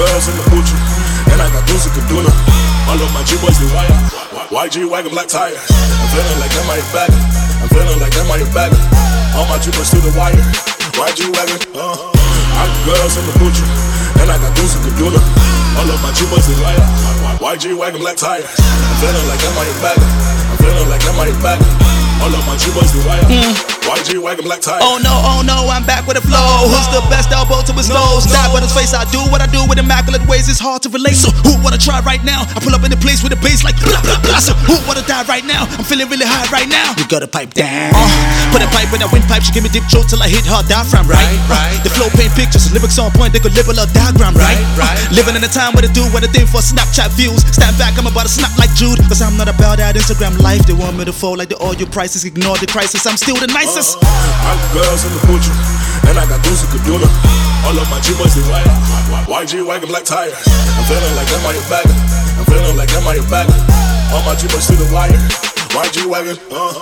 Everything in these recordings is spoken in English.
girls in the Gucci, and I got Deuce and Kaduna. All of my G-boys the wire. YG wagon black tires. I'm feeling like I'm my bagger. I'm feeling like I'm my bagger. All my G-boys through the wire. YG wagon. I got girls in the Gucci, and I got Deuce and Kaduna. All of my G-boys the wire. YG wagon black tires. I'm feeling like I'm my bagger. I'm feeling like I'm my bagger. All of my G-boys the wire. YG wagon black tires. Oh no, I'm back with a flow. Who's the best elbow to his nose? Stab on his face, I do what I do with immaculate ways. It's hard to relate. So who wanna try right now? I pull up in the place with a bass like blah blah blah. So who wanna die right now? I'm feeling really high right now. You gotta pipe down. Put a pipe in a windpipe. She give me deep throat till I hit her diaphragm. Right. The flow paint pictures, lyrics on point. They could live a little diagram. Right. Living in a time where they do anything for Snapchat views. Stand back, I'm about to snap like Jude. Cause I'm not about that Instagram life. They want me to fall like the oil prices. Ignore the crisis. I'm still the nicest. I got girls in the Gucci, and I got Deuce and Kaduna. All of my G-boys the wire. YG wagon black tires. I'm feeling like I'm my bagger. I'm feeling like I'm my bagger. All my G-boys through the wire. YG wagon.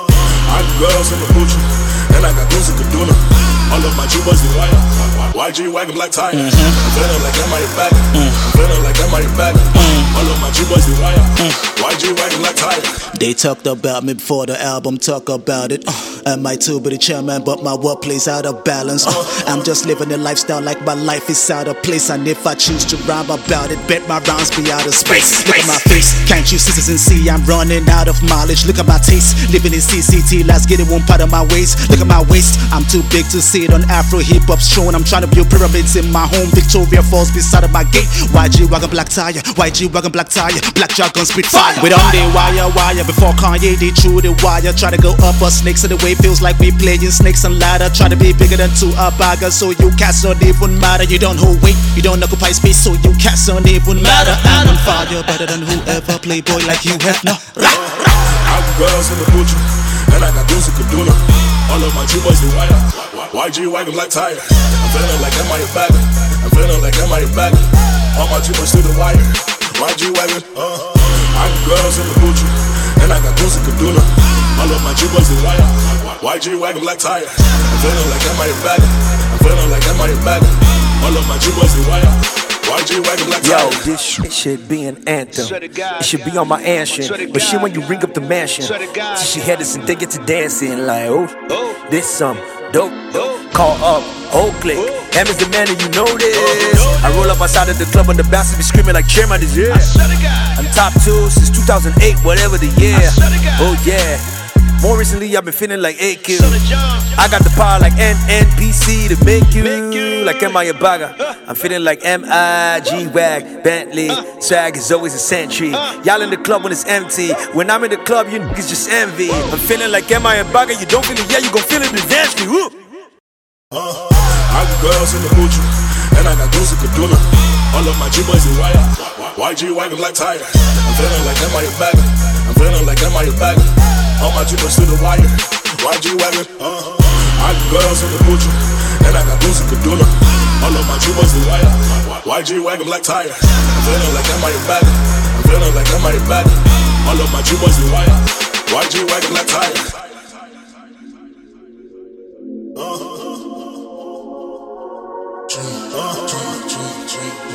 I got girls in the Gucci, and I got Deuce and Kaduna. All of my G-boys the wire. YG wagon black tires. I'm feeling like I'm my bagger. I'm feeling like I'm my bagger. All of my G-boys the wire. YG wagon black tires. They talked about me before the album, talk about it. Am I too be the chairman, but my work plays out of balance. I'm just living a lifestyle like my life is out of place. And if I choose to rhyme about it, bet my rhymes be out of space. Look at my face, can't you citizens see I'm running out of mileage? Look at my taste, living in CCT, let's get it one part of my waist. Look at my waist, I'm too big to see it on Afro hip hop showing. I'm trying to build pyramids in my home, Victoria Falls beside of my gate. YG wagon black tire, YG wagon black tire, black jargon spit fire. With on the wire before Kanye they threw the wire. Try to go up a snakes in the way feels like we playing snakes and ladder. Try to be bigger than two bagger, so you cats don't even matter. You don't hold weight, you don't occupy space, so you cats don't even matter. I'm on fire, better than whoever playboy like you have no. I got girls in the Gucci, and I got Deuce and Kaduna. All of my G-boys the wire. YG wagon black tires. I'm feeling like I'm my bagger. I'm feeling like I'm my bagger. All my G-boys through the wire. YG wagon. I got girls in the Gucci, and I got Deuce and Kaduna. All of my G-boys the wire. YG wagon black tires. I'm feeling like I'm my bagger. I'm feeling like I'm my bagger. All of my G-boys the wire. YG wagon black tires. Yo, this should be an anthem. It should be on my answer. But shit when you ring up the mansion, she had us and they get to dancing like, oh, this some dope. Call up, whole click. M is the man and you know this. I roll up outside of the club and the bastard be screaming like chairman is here. I'm top 2 since 2008, whatever the year. Oh yeah. More recently I've been feeling like AQ. I got the power like NNPC to make you like am I a bagger? I'm feeling like MIG-Wag, Bentley. Swag is always a century. Y'all in the club when it's empty. When I'm in the club you niggas just envy. I'm feeling like am I a bagger? You don't feel it, yeah, you gon' feel it eventually. Woo. I got girls in the Gucci, and I got Deuce and Kaduna. All of my G-boys the wire. YG wagon black tires. I'm feeling like I'm my bagger. I'm feeling like I'm my bagger. All my G-boys through the wire. YG wagon. I got girls in the Gucci, and I got Deuce and Kaduna. All of my G-boys the wire. YG wagon black tires. I'm feeling like I'm my bagger. I'm feeling like I'm my bagger. All of my G-boys the wire. YG wagon black tires.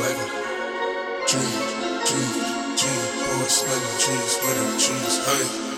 Boys, smelling cheese, cheese, hey.